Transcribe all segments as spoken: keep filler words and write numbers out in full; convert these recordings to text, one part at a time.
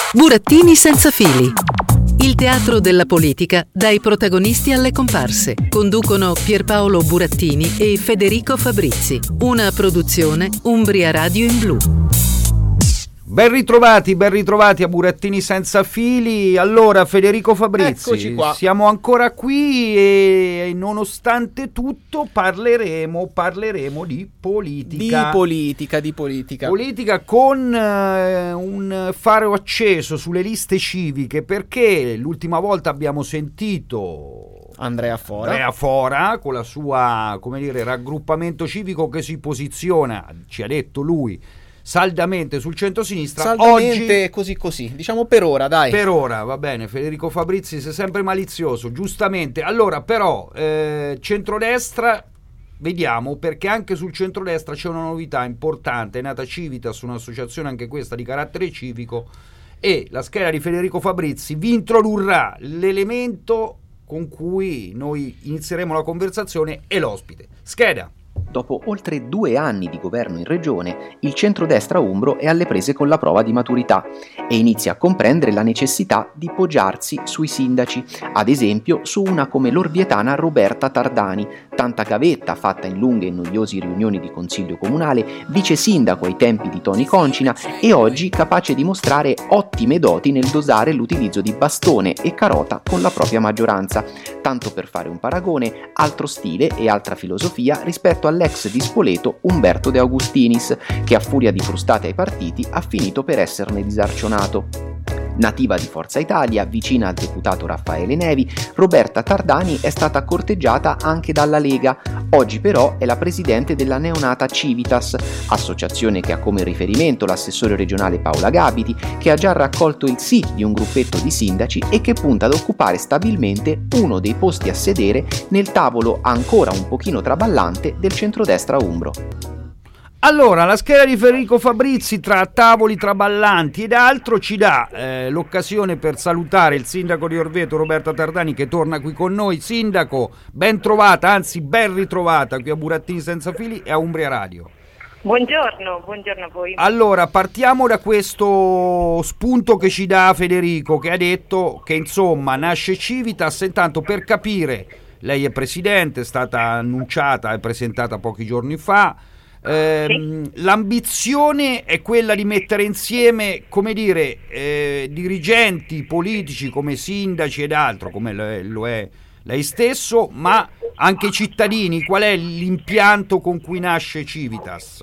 Burattini senza fili. Il teatro della politica dai protagonisti alle comparse. Conducono Pierpaolo Burattini e Federico Fabrizi. Una produzione Umbria Radio in Blu. Ben ritrovati, ben ritrovati a Burattini senza fili. Allora, Federico Fabrizi, eccoci qua. Siamo ancora qui e nonostante tutto parleremo, parleremo di politica. Di politica, di politica. Politica con eh, un faro acceso sulle liste civiche, perché l'ultima volta abbiamo sentito Andrea Fora. Andrea Fora con la sua, come dire, raggruppamento civico che si posiziona, ci ha detto lui, saldamente sul centro-sinistra. Saldamente oggi, così così, diciamo per ora, dai. Per ora, va bene, Federico Fabrizi sei sempre malizioso, giustamente. Allora, però, eh, centrodestra, vediamo, perché anche sul centrodestra c'è una novità importante, è nata Civitas, un'associazione anche questa di carattere civico, e la scheda di Federico Fabrizi vi introdurrà l'elemento con cui noi inizieremo la conversazione e l'ospite. Scheda. Dopo oltre due anni di governo in regione, il centrodestra umbro è alle prese con la prova di maturità e inizia a comprendere la necessità di poggiarsi sui sindaci, ad esempio su una come l'orvietana Roberta Tardani, tanta gavetta fatta in lunghe e noiose riunioni di consiglio comunale, vice sindaco ai tempi di Toni Concina e oggi capace di mostrare ottime doti nel dosare l'utilizzo di bastone e carota con la propria maggioranza, tanto per fare un paragone, altro stile e altra filosofia rispetto all'ex di Spoleto Umberto De Augustinis, che a furia di frustate ai partiti ha finito per esserne disarcionato. Nativa di Forza Italia, vicina al deputato Raffaele Nevi, Roberta Tardani è stata corteggiata anche dalla Lega. Oggi però è la presidente della neonata Civitas, associazione che ha come riferimento l'assessore regionale Paola Gabiti, che ha già raccolto il sì di un gruppetto di sindaci e che punta ad occupare stabilmente uno dei posti a sedere nel tavolo ancora un pochino traballante del centrodestra umbro. Allora, la scheda di Federico Fabrizi tra tavoli traballanti ed altro ci dà eh, l'occasione per salutare il sindaco di Orvieto, Roberta Tardani, che torna qui con noi. Sindaco, ben trovata, anzi ben ritrovata qui a Burattini senza fili e a Umbria Radio. Buongiorno, buongiorno a voi. Allora, partiamo da questo spunto che ci dà Federico, che ha detto che insomma nasce Civitas, intanto per capire, lei è presidente, è stata annunciata e presentata pochi giorni fa. Eh, sì. L'ambizione è quella di mettere insieme, come dire, eh, dirigenti politici come sindaci ed altro, come lo è lei stesso, ma anche cittadini. Qual è l'impianto con cui nasce Civitas?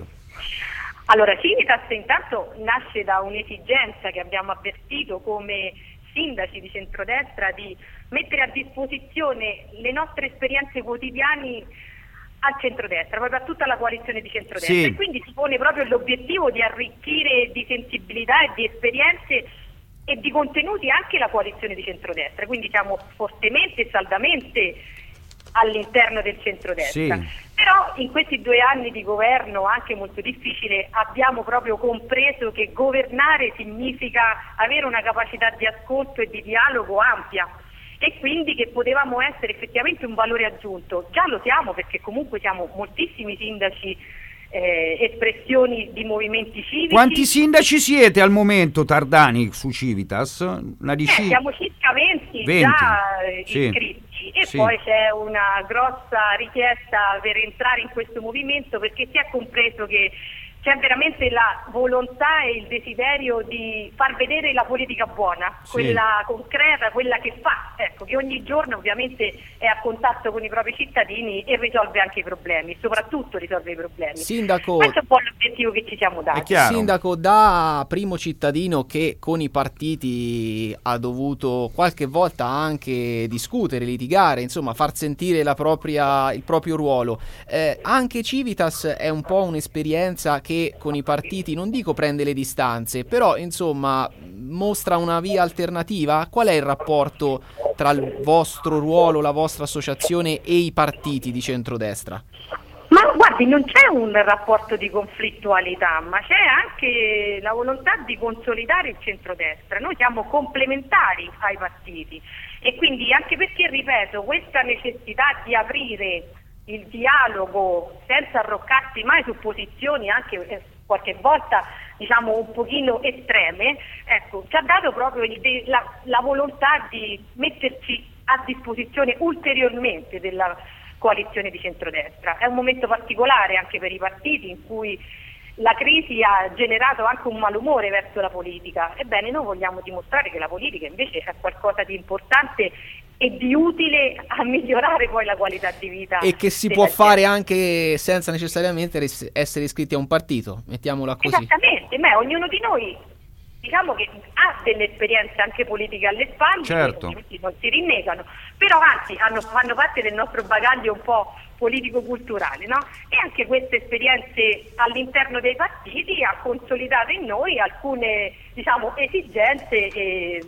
Allora, Civitas intanto nasce da un'esigenza che abbiamo avvertito come sindaci di centrodestra di mettere a disposizione le nostre esperienze quotidiane al centrodestra, proprio a tutta la coalizione di centrodestra, sì. E quindi si pone proprio l'obiettivo di arricchire di sensibilità e di esperienze e di contenuti anche la coalizione di centrodestra, quindi siamo fortemente e saldamente all'interno del centrodestra. Sì. Però in questi due anni di governo anche molto difficile abbiamo proprio compreso che governare significa avere una capacità di ascolto e di dialogo ampia, e quindi che potevamo essere effettivamente un valore aggiunto. Già lo siamo, perché comunque siamo moltissimi sindaci, eh, espressioni di movimenti civici. Quanti sindaci siete al momento, Tardani, su Civitas? Una eh, siamo circa venti, venti. Già eh, sì. iscritti, e sì. Poi c'è una grossa richiesta per entrare in questo movimento, perché si è compreso che c'è veramente la volontà e il desiderio di far vedere la politica buona, sì. Quella concreta, quella che fa, ecco, che ogni giorno ovviamente è a contatto con i propri cittadini e risolve anche i problemi, soprattutto risolve i problemi. Sindaco, questo è un po' l'obiettivo che ci siamo dati. Sindaco, da primo cittadino che con i partiti ha dovuto qualche volta anche discutere, litigare, insomma far sentire la propria, il proprio ruolo, eh, anche Civitas è un po' un'esperienza che con i partiti, non dico prende le distanze, però insomma mostra una via alternativa. Qual è il rapporto tra il vostro ruolo, la vostra associazione e i partiti di centrodestra? Ma guardi, non c'è un rapporto di conflittualità, ma c'è anche la volontà di consolidare il centrodestra. Noi siamo complementari ai partiti e quindi, anche perché, ripeto, questa necessità di aprire il dialogo senza arroccarsi mai su posizioni anche eh, qualche volta diciamo un pochino estreme, ecco, ci ha dato proprio il de- la, la volontà di metterci a disposizione ulteriormente della coalizione di centrodestra. È un momento particolare anche per i partiti in cui la crisi ha generato anche un malumore verso la politica. Ebbene, noi vogliamo dimostrare che la politica invece è qualcosa di importante e di utile a migliorare poi la qualità di vita. E che si può gente. fare anche senza necessariamente res- essere iscritti a un partito, mettiamola così. Esattamente, ma ognuno di noi diciamo che ha delle esperienze anche politiche alle spalle, certo. che non si rinnegano, però anzi hanno, fanno parte del nostro bagaglio un po' politico-culturale, no? E anche queste esperienze all'interno dei partiti ha consolidato in noi alcune, diciamo, esigenze e,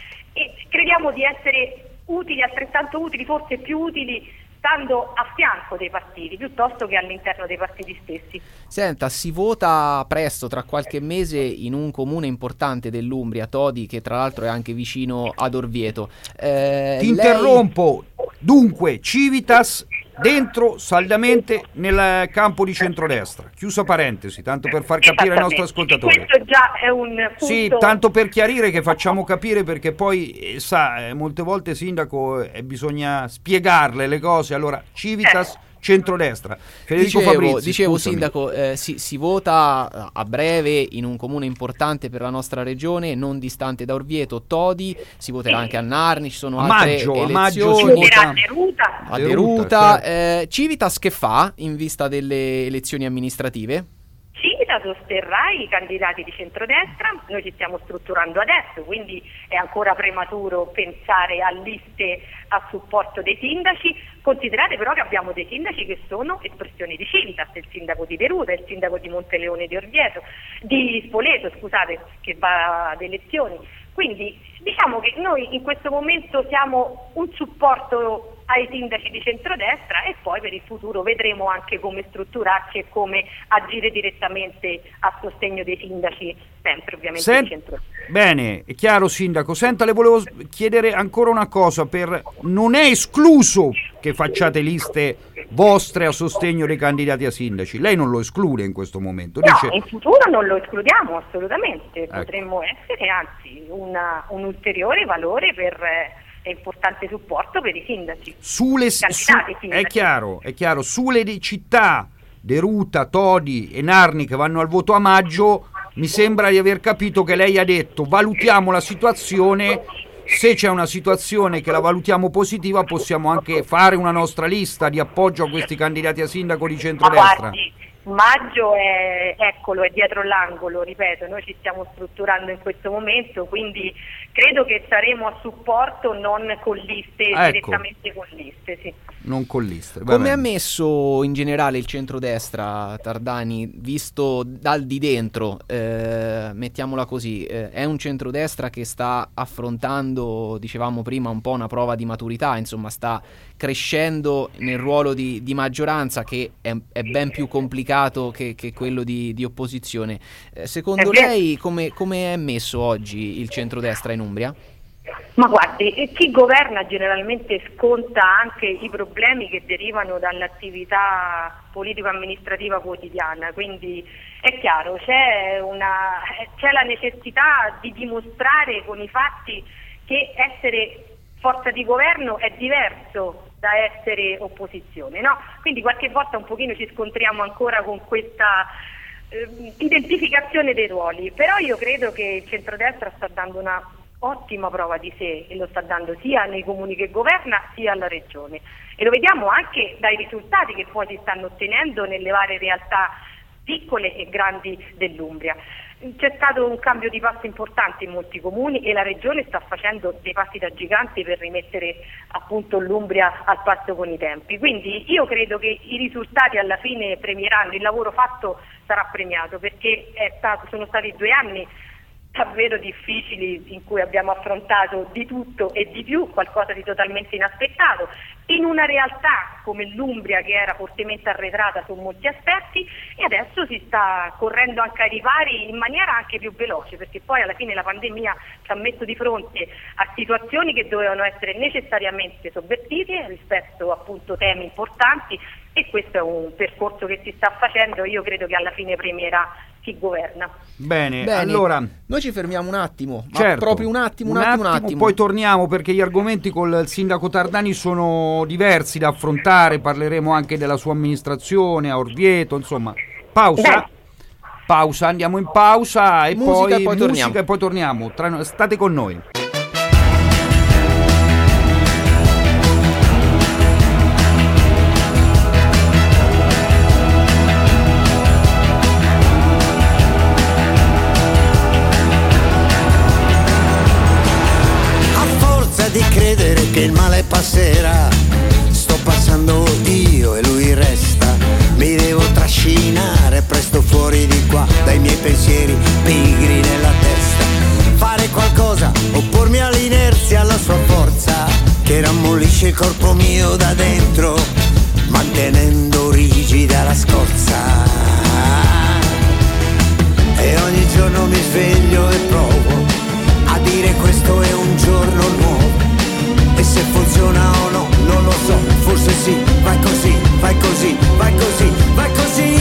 e crediamo di essere utili, altrettanto utili, forse più utili stando a fianco dei partiti piuttosto che all'interno dei partiti stessi. Senta, si vota presto, tra qualche mese, in un comune importante dell'Umbria, Todi, che tra l'altro è anche vicino ad Orvieto. Eh, Ti lei... interrompo. Dunque, Civitas dentro saldamente nel campo di centrodestra. Chiusa parentesi, tanto per far capire ai nostri ascoltatori. Questo già è un punto... Sì, tanto per chiarire, che facciamo capire, perché poi eh, sa, eh, molte volte sindaco eh, bisogna spiegarle le cose. Allora, Civitas eh. centrodestra. Federico dicevo, Fabrizi, dicevo scusami. sindaco, eh, si, si vota a breve in un comune importante per la nostra regione, non distante da Orvieto, Todi. Si voterà anche a Narni, ci sono a altre maggio, elezioni. a maggio si voterà vota a Deruta. A Deruta, Deruta. certo. eh, Civitas che fa in vista delle elezioni amministrative? Civitas sosterrà i candidati di centrodestra, noi ci stiamo strutturando adesso, quindi è ancora prematuro pensare a liste a supporto dei sindaci. Considerate però che abbiamo dei sindaci che sono espressioni di Civitas, il sindaco di Deruta, il sindaco di Monteleone di Orvieto, di Spoleto, scusate, che va ad elezioni. Quindi diciamo che noi in questo momento siamo un supporto ai sindaci di centrodestra e poi per il futuro vedremo anche come strutturarci e come agire direttamente a sostegno dei sindaci, sempre ovviamente Sent- di centrodestra. Bene, è chiaro sindaco. Senta, le volevo chiedere ancora una cosa, per non è escluso che facciate liste vostre a sostegno dei candidati a sindaci. Lei non lo esclude in questo momento? Dice... No, in futuro non lo escludiamo assolutamente, ecco. Potremmo essere anzi una, un ulteriore valore per eh, importante supporto per i sindaci. Sulle su, Candidati sindaci. È chiaro, è chiaro, sulle di città Deruta, Todi e Narni che vanno al voto a maggio, mi sembra di aver capito che lei ha detto valutiamo la situazione, se c'è una situazione che la valutiamo positiva possiamo anche fare una nostra lista di appoggio a questi candidati a sindaco di centrodestra. Ma guardi, maggio è, eccolo, è dietro l'angolo, ripeto, noi ci stiamo strutturando in questo momento, quindi credo che saremo a supporto non con liste, ecco. direttamente con liste, sì. Non con liste. Va Come bene. ha messo in generale il centrodestra, Tardani, visto dal di dentro, eh, mettiamola così, eh, è un centrodestra che sta affrontando, dicevamo prima, un po' una prova di maturità, insomma sta crescendo nel ruolo di, di maggioranza che è, è ben più complicato che, che quello di, di opposizione. Eh, secondo lei come, come è messo oggi il centrodestra in Umbria? Ma guardi, chi governa generalmente sconta anche i problemi che derivano dall'attività politico-amministrativa quotidiana, quindi è chiaro, c'è, una, c'è la necessità di dimostrare con i fatti che essere forza di governo è diverso da essere opposizione, no? Quindi qualche volta un pochino ci scontriamo ancora con questa eh, identificazione dei ruoli, però io credo che il centrodestra sta dando una ottima prova di sé e lo sta dando sia nei comuni che governa sia alla regione e lo vediamo anche dai risultati che poi si stanno ottenendo nelle varie realtà piccole e grandi dell'Umbria. C'è stato un cambio di passo importante in molti comuni e la regione sta facendo dei passi da gigante per rimettere appunto l'Umbria al passo con i tempi, quindi io credo che i risultati alla fine premieranno, il lavoro fatto sarà premiato perché è stato, sono stati due anni davvero difficili in cui abbiamo affrontato di tutto e di più, qualcosa di totalmente inaspettato, in una realtà come l'Umbria che era fortemente arretrata su molti aspetti e adesso si sta correndo anche ai ripari in maniera anche più veloce perché poi alla fine la pandemia ci ha messo di fronte a situazioni che dovevano essere necessariamente sovvertite rispetto appunto temi importanti e questo è un percorso che si sta facendo, io credo che alla fine premierà chi governa. Bene, Bene, allora noi ci fermiamo un attimo, ma certo, proprio un attimo, un, un attimo, un attimo, attimo. Poi torniamo, perché gli argomenti col sindaco Tardani sono diversi da affrontare, parleremo anche della sua amministrazione a Orvieto, insomma. Pausa, Beh. pausa, andiamo in pausa e Musica poi, e poi musica torniamo. e poi torniamo. Tra- state con noi. Di credere che il male passerà, sto passando io e lui resta, mi devo trascinare presto fuori di qua dai miei pensieri pigri nella testa, fare qualcosa, oppormi all'inerzia, alla sua forza che rammollisce il corpo mio da dentro, mantenendo rigida la scorza, e ogni giorno mi sveglio e provo a dire questo è un giorno nuovo, e se funziona o no non lo so, forse sì, vai così, vai così, vai così, vai così.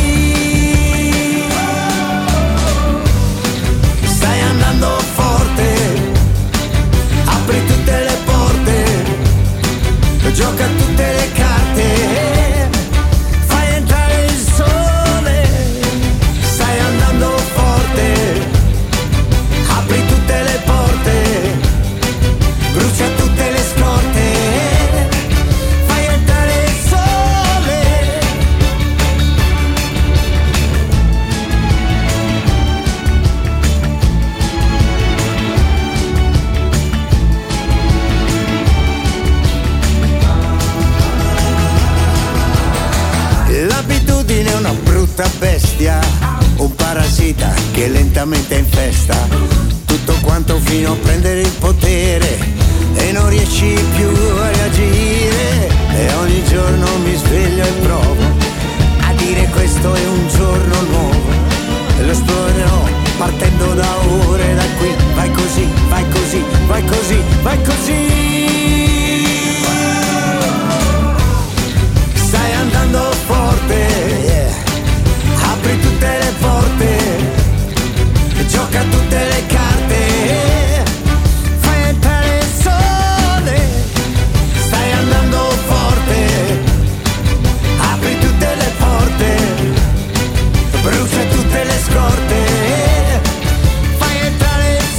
Stai andando forte, apri tutte le porte, gioca tutte le carte, fai entrare il sole. Stai andando forte, apri tutte le porte, brucia tutte le scorte, fai entrare il sole. L'abitudine è una brutta bestia, un parassita che lentamente infesta tutto quanto fino a prendere il potere e non riesci più a reagire, e ogni giorno mi sveglio e provo a dire questo è un giorno nuovo, e lo esplorerò partendo da ore, da qui, vai così, vai così, vai così, vai così. Stai andando forte, yeah. Apri tutte le porte, gioca tutte le carte, fai entrare il sole. Stai andando forte, apri tutte le porte, brucia tutte le scorte, fai entrare il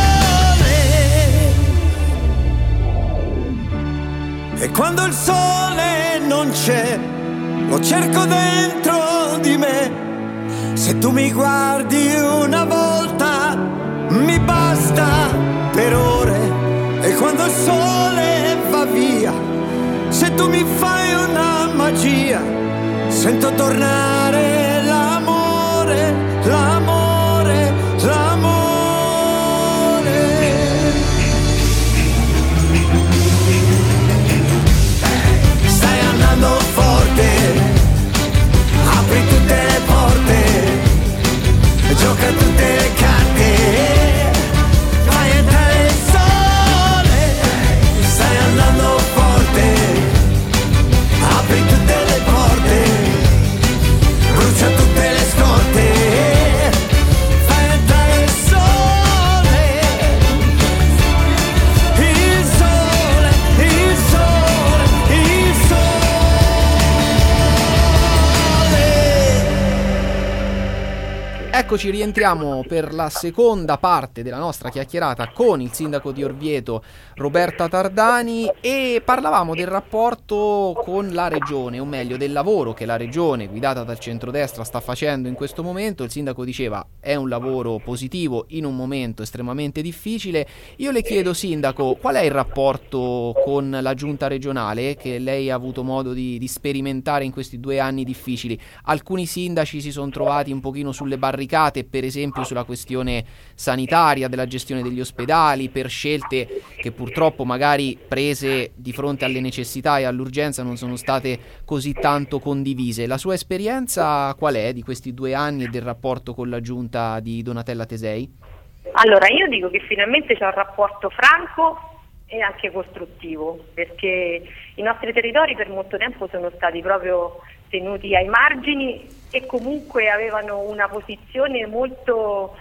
sole. E quando il sole non c'è, lo cerco dentro di me. Se tu mi guardi una volta, mi basta per ore, e quando il sole va via, se tu mi fai una magia, sento tornare l'amore, l'amore, l'amore. Stai andando forte, apri tutte le porte, gioca tutte le carte, fai entrare il sole. Stai andando forte, apri tutte le porte, brucia tutte le scorte, fai entrare il sole. Il sole, il sole, il sole. Eccoci, rientriamo per la seconda parte della nostra chiacchierata con il sindaco di Orvieto, Roberta Tardani, e parlavamo del rapporto con la regione, o meglio del lavoro che la regione guidata dal centrodestra sta facendo in questo momento. Il sindaco diceva è un lavoro positivo in un momento estremamente difficile. Io le chiedo, sindaco, qual è il rapporto con la giunta regionale che lei ha avuto modo di, di sperimentare in questi due anni difficili? Alcuni sindaci si sono trovati un pochino sulle barricate, per esempio sulla questione sanitaria, della gestione degli ospedali, per scelte che purtroppo magari prese di fronte alle necessità e all'urgenza non sono state così tanto condivise. La sua esperienza qual è di questi due anni e del rapporto con la giunta di Donatella Tesei? Allora, io dico che finalmente c'è un rapporto franco e anche costruttivo, perché i nostri territori per molto tempo sono stati proprio tenuti ai margini e comunque avevano una posizione molto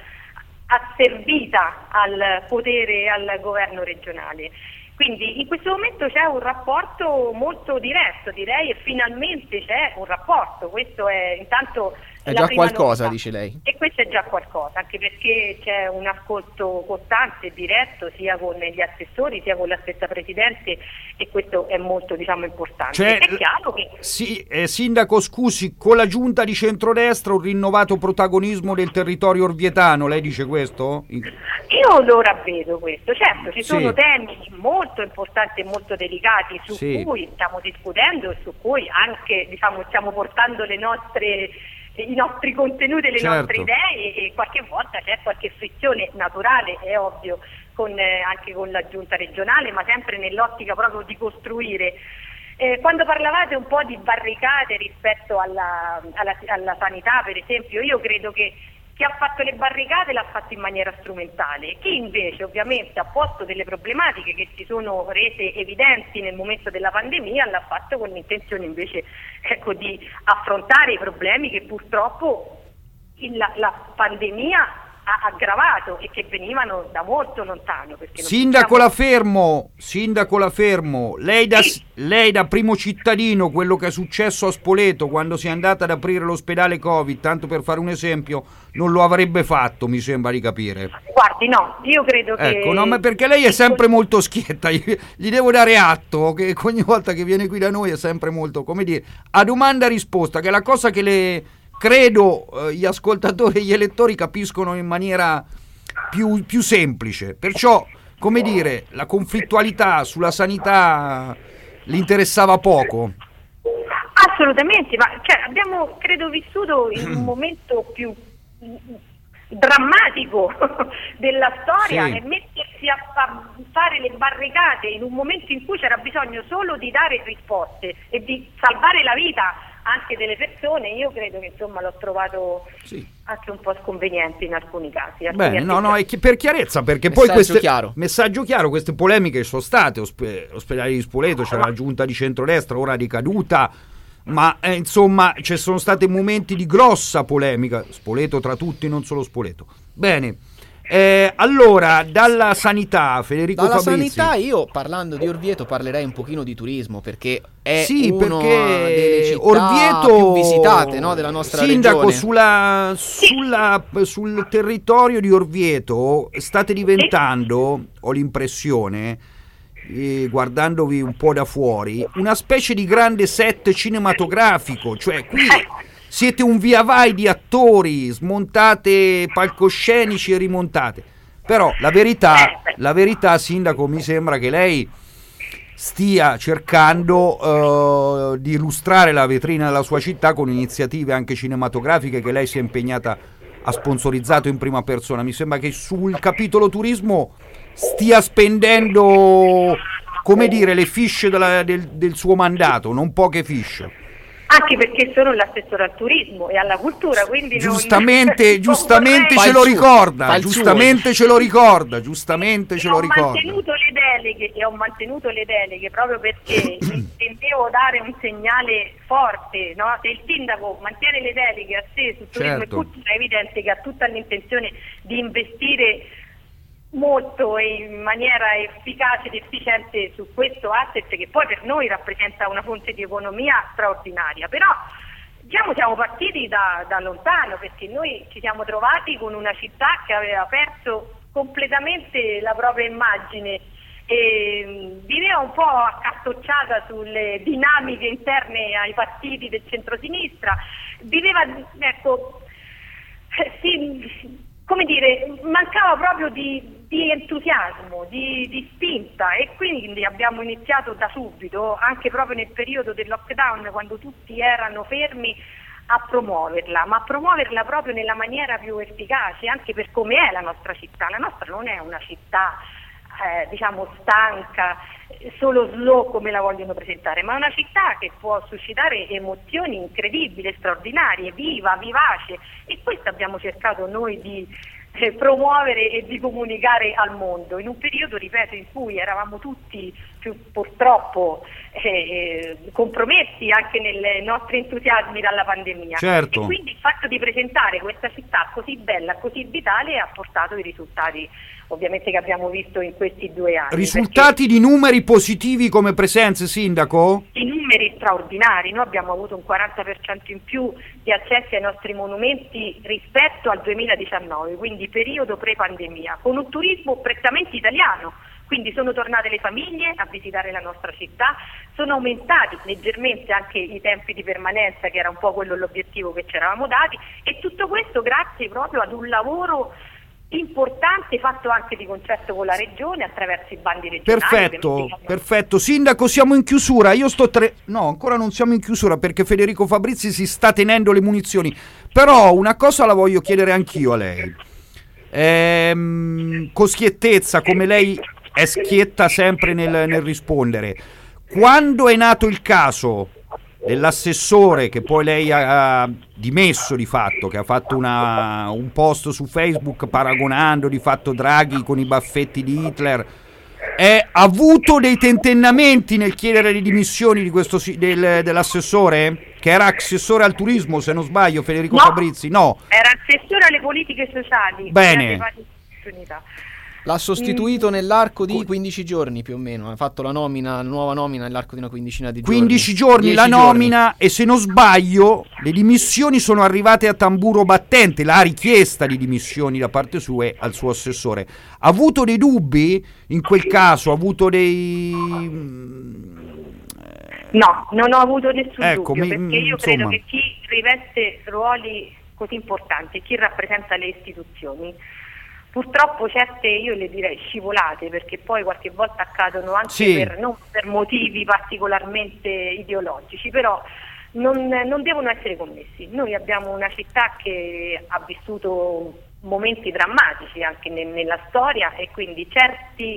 asservita al potere e al governo regionale. Quindi in questo momento c'è un rapporto molto diverso, direi, e finalmente c'è un rapporto. Questo è intanto è la già prima qualcosa, novità. dice lei. E questo è già qualcosa, anche perché c'è un ascolto costante e diretto sia con gli assessori sia con la stessa Presidente, e questo è molto, diciamo, importante. Cioè, è chiaro che sì, eh, Sindaco, scusi, con la giunta di centrodestra un rinnovato protagonismo del territorio orvietano, lei dice questo? io lo ravvedo questo. Certo, ci sono Sì. temi molto importanti e molto delicati su Sì. cui stiamo discutendo e su cui anche, diciamo, stiamo portando le nostre i nostri contenuti e le Certo. nostre idee, e qualche volta c'è qualche frizione naturale, è ovvio, con, eh, anche con la giunta regionale, ma sempre nell'ottica proprio di costruire. Eh, quando parlavate un po' di barricate rispetto alla, alla, alla sanità, per esempio, io credo che chi ha fatto le barricate l'ha fatto in maniera strumentale, chi invece ovviamente ha posto delle problematiche che si sono rese evidenti nel momento della pandemia l'ha fatto con l'intenzione invece, ecco, di affrontare i problemi che purtroppo il, la, la pandemia ha aggravato e che venivano da molto lontano. Perché non Sindaco possiamo... la fermo, Sindaco la fermo, lei da, Sì. lei da primo cittadino, quello che è successo a Spoleto quando si è andata ad aprire l'ospedale Covid, tanto per fare un esempio, non lo avrebbe fatto, mi sembra di capire. Guardi, no, io credo che... Ecco, no, ma perché lei è sempre molto schietta, gli, gli devo dare atto che ogni volta che viene qui da noi è sempre molto, come dire, a domanda risposta, che è la cosa che le... credo eh, gli ascoltatori e gli elettori capiscono in maniera più, più semplice. Perciò, come dire, la conflittualità sulla sanità li interessava poco. Assolutamente, ma cioè, abbiamo, credo, vissuto in un momento più drammatico della storia, Sì. e mettersi a fa- fare le barricate in un momento in cui c'era bisogno solo di dare risposte e di salvare la vita anche delle persone, io credo che insomma l'ho trovato Sì. anche un po' sconveniente in alcuni casi. alcuni Bene, no, no, è atteggiamenti. chi- per chiarezza, perché Messaggio poi queste chiaro. messaggio chiaro, queste polemiche sono state, ospe- ospedali di Spoleto, c'era la giunta di centrodestra, ora ricaduta, ma eh, insomma ci sono stati momenti di grossa polemica, Spoleto tra tutti, non solo Spoleto. Bene, eh, allora, dalla sanità, Federico Dalla Fabrizi. sanità io, parlando di Orvieto, parlerei un pochino di turismo, perché è Sì, una perché delle città Orvieto, più visitate, no, della nostra Sindaco, regione. sulla, sulla, sul territorio di Orvieto state diventando, ho l'impressione, eh, guardandovi un po' da fuori, una specie di grande set cinematografico, cioè qui siete un via vai di attori, smontate palcoscenici e rimontate. Però la verità, la verità, Sindaco, mi sembra che lei stia cercando eh, di illustrare la vetrina della sua città con iniziative anche cinematografiche che lei si è impegnata, ha sponsorizzato in prima persona. Mi sembra che sul capitolo turismo stia spendendo, come dire, le fiche della- del, del suo mandato, non poche fiche. Anche perché sono l'assessore al turismo e alla cultura, quindi non- Giustamente, non giustamente vorrei- ce lo Fa il suo, ricorda, fa il suo. giustamente ce lo ricorda, giustamente ce E lo ho ricorda. mantenuto le deleghe e ho mantenuto le deleghe proprio perché intendevo dare un segnale forte, no? Se il sindaco mantiene le deleghe a sé su turismo Certo. e cultura, è evidente che ha tutta l'intenzione di investire molto e in maniera efficace ed efficiente su questo asset, che poi per noi rappresenta una fonte di economia straordinaria. Però diciamo siamo partiti da, da lontano, perché noi ci siamo trovati con una città che aveva perso completamente la propria immagine e mh, viveva un po' accartocciata sulle dinamiche interne ai partiti del centrosinistra, viveva, ecco, eh, sì, come dire, mancava proprio di, di entusiasmo, di, di spinta, e quindi abbiamo iniziato da subito, anche proprio nel periodo del lockdown, quando tutti erano fermi, a promuoverla, ma a promuoverla proprio nella maniera più efficace, anche per come è la nostra città. La nostra non è una città eh, diciamo stanca, solo slow come la vogliono presentare, ma è una città che può suscitare emozioni incredibili, straordinarie, viva, vivace, e questo abbiamo cercato noi di, eh, promuovere e di comunicare al mondo, in un periodo, ripeto, in cui eravamo tutti più, purtroppo eh, compromessi anche nei nostri entusiasmi dalla pandemia. Certo. E quindi il fatto di presentare questa città così bella, così vitale, ha portato i risultati ovviamente che abbiamo visto in questi due anni. Risultati di numeri positivi come presenze, sindaco? I numeri straordinari, noi abbiamo avuto un quaranta per cento in più di accessi ai nostri monumenti rispetto al duemiladiciannove, quindi periodo pre-pandemia, con un turismo prettamente italiano. Quindi sono tornate le famiglie a visitare la nostra città, sono aumentati leggermente anche i tempi di permanenza, che era un po' quello l'obiettivo che ci eravamo dati, e tutto questo grazie proprio ad un lavoro importante fatto anche di concerto con la regione attraverso i bandi regionali. Perfetto, perfetto. Sindaco, siamo in chiusura. Io sto tre... No, ancora non siamo in chiusura perché Federico Fabrizi si sta tenendo le munizioni. Però una cosa la voglio chiedere anch'io a lei. Ehm, con schiettezza, come lei è schietta sempre nel, nel rispondere. Quando è nato il caso dell'assessore che poi lei ha dimesso di fatto, che ha fatto una, un post su Facebook paragonando di fatto Draghi con i baffetti di Hitler, è avuto dei tentennamenti nel chiedere le dimissioni di questo, del, dell'assessore che era assessore al turismo, se non sbaglio, Federico no, Fabrizi? No, era assessore alle politiche sociali. Bene. L'ha sostituito nell'arco di quindici giorni più o meno, ha fatto la nomina, la nuova nomina nell'arco di una quindicina di giorni. quindici giorni la nomina giorni. E se non sbaglio le dimissioni sono arrivate a tamburo battente, la richiesta di dimissioni da parte sua al suo assessore. Ha avuto dei dubbi in quel caso? Ha avuto dei... No, non ho avuto nessun ecco, dubbio, mi, perché io insomma... credo che chi riveste ruoli così importanti, chi rappresenta le istituzioni, purtroppo certe, io le direi scivolate, perché poi qualche volta accadono anche sì. per, non per motivi particolarmente ideologici, però non, non devono essere commessi. Noi abbiamo una città che ha vissuto momenti drammatici anche ne, nella storia, e quindi certi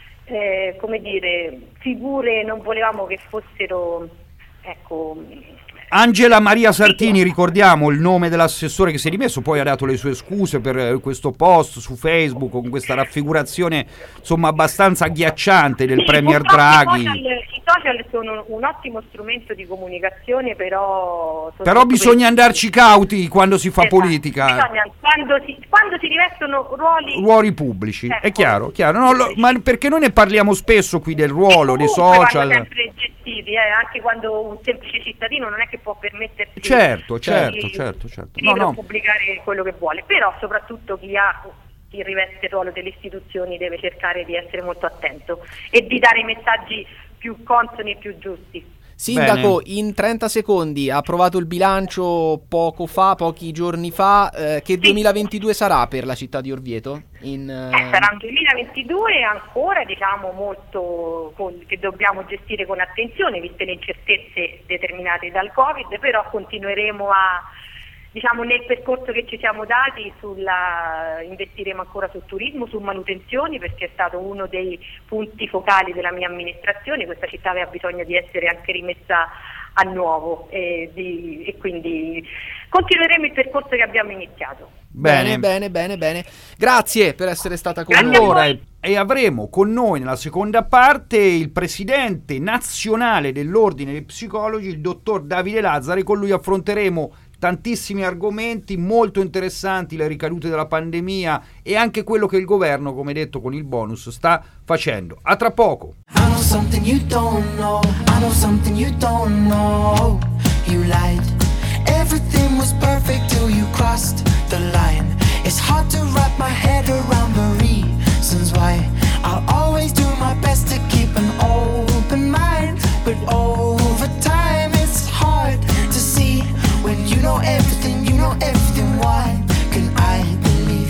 eh, come dire, figure non volevamo che fossero, ecco... Angela Maria Sartini, ricordiamo il nome dell'assessore che si è dimesso, poi ha dato le sue scuse per questo post su Facebook con questa raffigurazione insomma abbastanza agghiacciante del sì, Premier Draghi. I social, I social sono un ottimo strumento di comunicazione, però... Però bisogna andarci cauti quando si fa esatto. politica. Bisogna, quando, si, quando si rivestono ruoli... Ruoli pubblici, ecco. È chiaro, chiaro. No, lo, ma perché noi ne parliamo spesso qui del ruolo, dei social... sempre gestiti, eh, anche quando un semplice cittadino non è che può permettersi certo, di, certo, certo, certo. di No, no. pubblicare quello che vuole, però soprattutto chi ha chi riveste il ruolo delle istituzioni deve cercare di essere molto attento e di dare i messaggi più consoni e più giusti. Sindaco, Bene. in trenta secondi, ha approvato il bilancio poco fa, pochi giorni fa, eh, che sì. duemilaventidue sarà per la città di Orvieto? In, eh... Eh, sarà un duemilaventidue ancora, diciamo, molto con, che dobbiamo gestire con attenzione, viste le incertezze determinate dal Covid, però continueremo a, diciamo, nel percorso che ci siamo dati, sulla, investiremo ancora sul turismo, su manutenzioni, perché è stato uno dei punti focali della mia amministrazione. Questa città aveva bisogno di essere anche rimessa a nuovo e, di, e quindi continueremo il percorso che abbiamo iniziato. Bene, bene, bene, bene. Grazie per essere stata con Grazie noi. Allora, e avremo con noi nella seconda parte il presidente nazionale dell'Ordine dei Psicologi, il dottor Davide Lazzari. Con lui affronteremo tantissimi argomenti molto interessanti, le ricadute della pandemia e anche quello che il governo, come detto con il bonus, sta facendo. A tra poco. I know something you don't know, I know something you don't know. You lied, everything was perfect till you crossed the line. It's hard to wrap my head around the reasons why. I'll always do my best to keep an open mind, but over time it's hard to see. When you know everything, you know everything, why can I believe?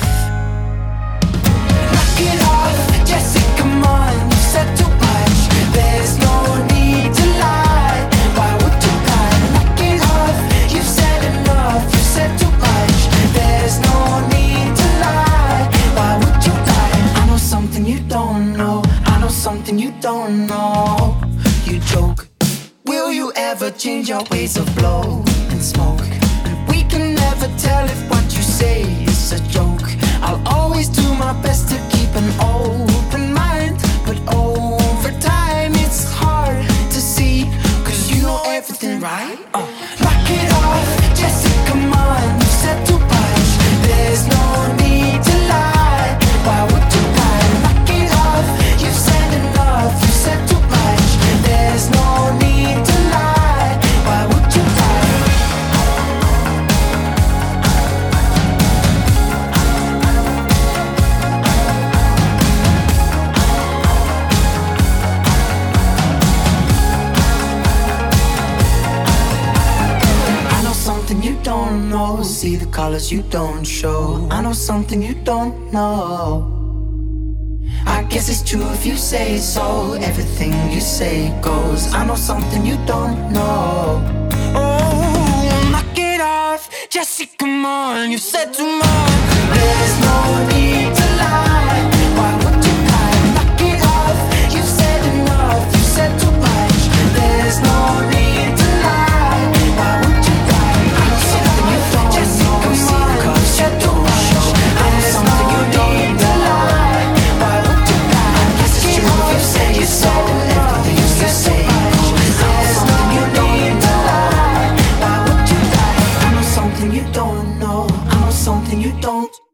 Knock it off, Jessica, come on, you said too much. There's no need to lie, why would you lie? Knock it off, you've said enough, you said too much. There's no need to lie, why would you lie? I know something you don't know, I know something you don't know. You joke, will you ever change your ways of blow and smoke? And we can never tell if what you say is a joke. I'll always my best to keep an open mind, but over time it's hard to see, cause you know everything, right? Uh, knock it off, Jessica, come on, you said too much, there's no need to lie, why would you lie? Knock it off, you've said enough, you said too much, there's no need to lie, why would you lie? You don't know, see the colors you don't show. I know something you don't know. I guess it's true if you say so. Everything you say goes. I know something you don't know. Oh, knock it off, Jesse, come on. You said too much. There's no need to lie. Why would you lie? Knock it off. You said enough. You said too much. There's no need to lie. Why would you lie? Something you don't know, I know something you don't